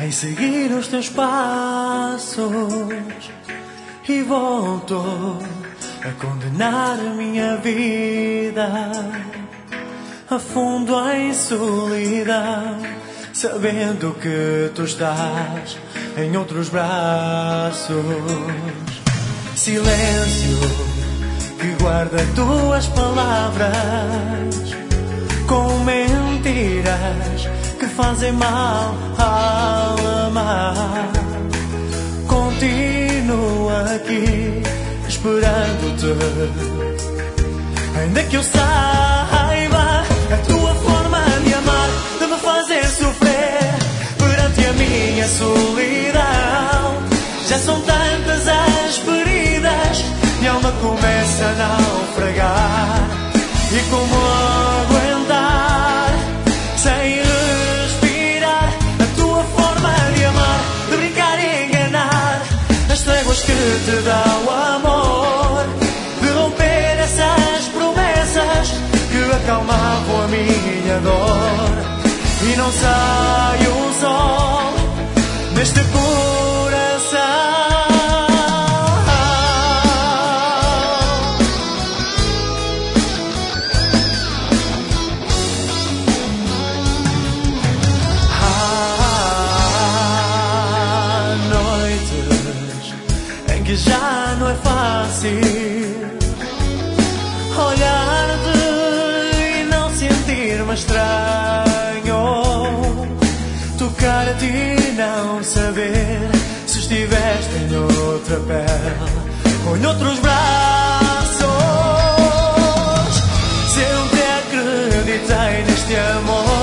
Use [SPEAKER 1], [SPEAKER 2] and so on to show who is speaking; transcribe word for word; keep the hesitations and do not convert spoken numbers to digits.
[SPEAKER 1] em seguir os teus passos e volto a condenar a minha vida. Afundo em solidão, sabendo que tu estás em outros braços. Silêncio que guarda tuas palavras com mentiras que fazem mal ao amar. Continuo aqui esperando-te, ainda que eu saiba a tua forma de amar, de me fazer sofrer perante a minha solidão. Já são tantas as feridas, minha alma começa a naufragar. E como aguentar sem respirar a tua forma de amar, de brincar e enganar as tréguas que te dá o amor, de romper essas promessas que acalmavam a minha dor. E não sai o sol neste coração. Há noites em que já não é fácil olhar-te e não sentir-me estranho, tocar-te e não saber se estiveste em outra pele ou em outros braços. Sempre acreditei neste amor